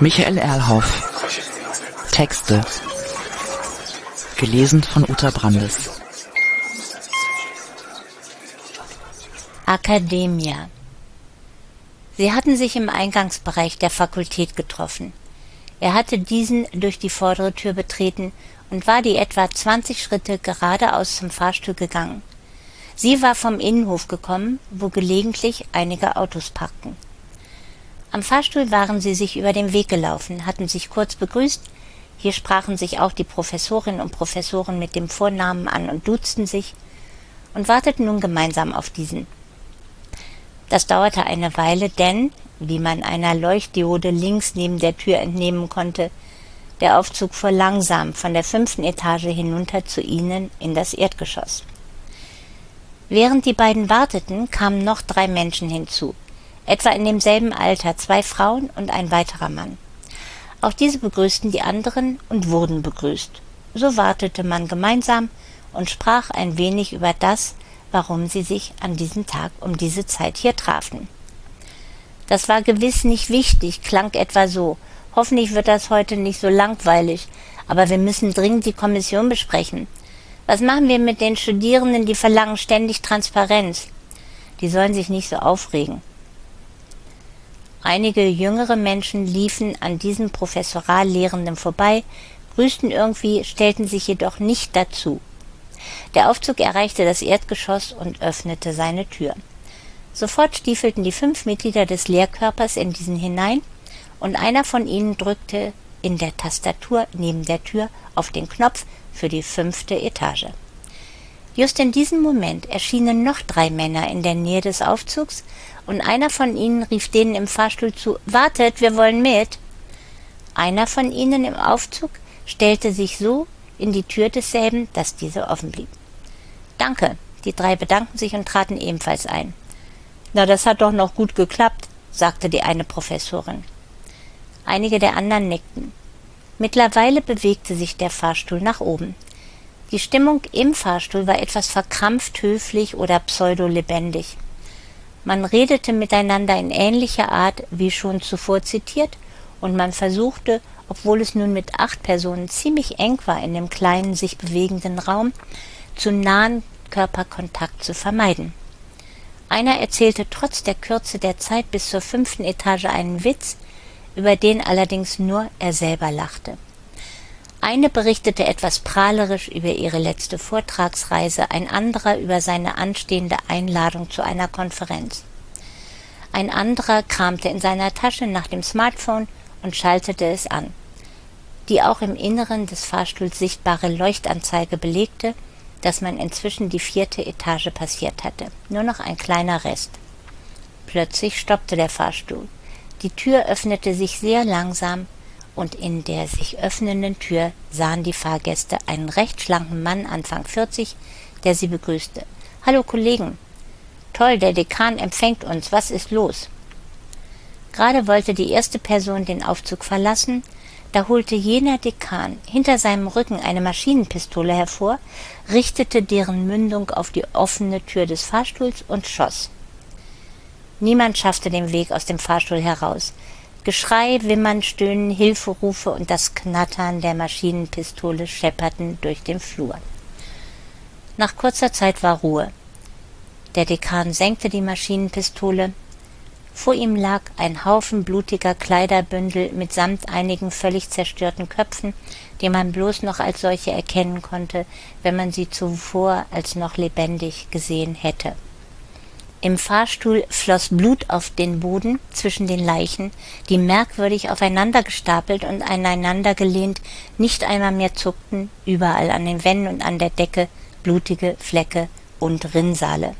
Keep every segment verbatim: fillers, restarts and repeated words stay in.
Michael Erlhoff. Texte. Gelesen von Uta Brandes. Akademia. Sie hatten sich im Eingangsbereich der Fakultät getroffen. Er hatte diesen durch die vordere Tür betreten und war die etwa zwanzig Schritte geradeaus zum Fahrstuhl gegangen. Sie war vom Innenhof gekommen, wo gelegentlich einige Autos parkten. Am Fahrstuhl waren sie sich über den Weg gelaufen, hatten sich kurz begrüßt. Hier sprachen sich auch die Professorinnen und Professoren mit dem Vornamen an und duzten sich und warteten nun gemeinsam auf diesen. Das dauerte eine Weile, denn, wie man einer Leuchtdiode links neben der Tür entnehmen konnte, der Aufzug fuhr langsam von der fünften Etage hinunter zu ihnen in das Erdgeschoss. Während die beiden warteten, kamen noch drei Menschen hinzu, etwa in demselben Alter, zwei Frauen und ein weiterer Mann. Auch diese begrüßten die anderen und wurden begrüßt. So wartete man gemeinsam und sprach ein wenig über das, warum sie sich an diesem Tag um diese Zeit hier trafen. Das war gewiss nicht wichtig, klang etwa so. Hoffentlich wird das heute nicht so langweilig, aber wir müssen dringend die Kommission besprechen. Was machen wir mit den Studierenden, die verlangen ständig Transparenz? Die sollen sich nicht so aufregen. Einige jüngere Menschen liefen an diesem Professorallehrenden vorbei, grüßten irgendwie, stellten sich jedoch nicht dazu. Der Aufzug erreichte das Erdgeschoss und öffnete seine Tür. Sofort stiefelten die fünf Mitglieder des Lehrkörpers in diesen hinein, und einer von ihnen drückte in der Tastatur neben der Tür auf den Knopf für die fünfte Etage. Just in diesem Moment erschienen noch drei Männer in der Nähe des Aufzugs, und einer von ihnen rief denen im Fahrstuhl zu: »Wartet, wir wollen mit!« Einer von ihnen im Aufzug stellte sich so in die Tür desselben, dass diese offen blieb. »Danke«, die drei bedankten sich und traten ebenfalls ein. »Na, das hat doch noch gut geklappt«, sagte die eine Professorin. Einige der anderen nickten. Mittlerweile bewegte sich der Fahrstuhl nach oben. Die Stimmung im Fahrstuhl war etwas verkrampft, höflich oder pseudo-lebendig. Man redete miteinander in ähnlicher Art wie schon zuvor zitiert, und man versuchte, obwohl es nun mit acht Personen ziemlich eng war in dem kleinen, sich bewegenden Raum, zu nahen Körperkontakt zu vermeiden. Einer erzählte trotz der Kürze der Zeit bis zur fünften Etage einen Witz, über den allerdings nur er selber lachte. Eine berichtete etwas prahlerisch über ihre letzte Vortragsreise, ein anderer über seine anstehende Einladung zu einer Konferenz. Ein anderer kramte in seiner Tasche nach dem Smartphone und schaltete es an. Die auch im Inneren des Fahrstuhls sichtbare Leuchtanzeige belegte, dass man inzwischen die vierte Etage passiert hatte. Nur noch ein kleiner Rest. Plötzlich stoppte der Fahrstuhl. Die Tür öffnete sich sehr langsam, und in der sich öffnenden Tür sahen die Fahrgäste einen recht schlanken Mann Anfang vierzig, der sie begrüßte. »Hallo Kollegen! Toll, der Dekan empfängt uns. Was ist los?« Gerade wollte die erste Person den Aufzug verlassen, da holte jener Dekan hinter seinem Rücken eine Maschinenpistole hervor, richtete deren Mündung auf die offene Tür des Fahrstuhls und schoss. Niemand schaffte den Weg aus dem Fahrstuhl heraus. Geschrei, Wimmern, Stöhnen, Hilferufe und das Knattern der Maschinenpistole schepperten durch den Flur. Nach kurzer Zeit war Ruhe. Der Dekan senkte die Maschinenpistole. Vor ihm lag ein Haufen blutiger Kleiderbündel mitsamt einigen völlig zerstörten Köpfen, die man bloß noch als solche erkennen konnte, wenn man sie zuvor als noch lebendig gesehen hätte. Im Fahrstuhl floss Blut auf den Boden zwischen den Leichen, die merkwürdig aufeinander gestapelt und aneinander gelehnt nicht einmal mehr zuckten, überall an den Wänden und an der Decke blutige Flecke und Rinnsale.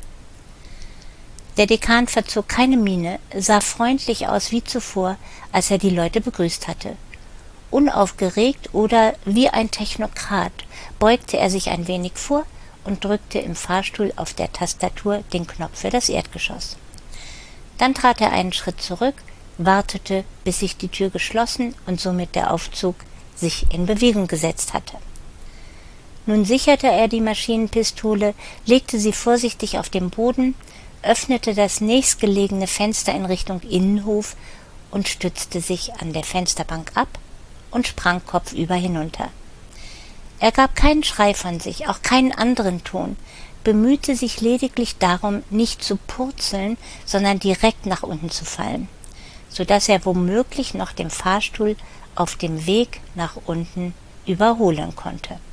Der Dekan verzog keine Miene, sah freundlich aus wie zuvor, als er die Leute begrüßt hatte. Unaufgeregt oder wie ein Technokrat beugte er sich ein wenig vor und drückte im Fahrstuhl auf der Tastatur den Knopf für das Erdgeschoss. Dann trat er einen Schritt zurück, wartete, bis sich die Tür geschlossen und somit der Aufzug sich in Bewegung gesetzt hatte. Nun sicherte er die Maschinenpistole, legte sie vorsichtig auf den Boden, öffnete das nächstgelegene Fenster in Richtung Innenhof und stützte sich an der Fensterbank ab und sprang kopfüber hinunter. Er gab keinen Schrei von sich, auch keinen anderen Ton, bemühte sich lediglich darum, nicht zu purzeln, sondern direkt nach unten zu fallen, so dass er womöglich noch den Fahrstuhl auf dem Weg nach unten überholen konnte.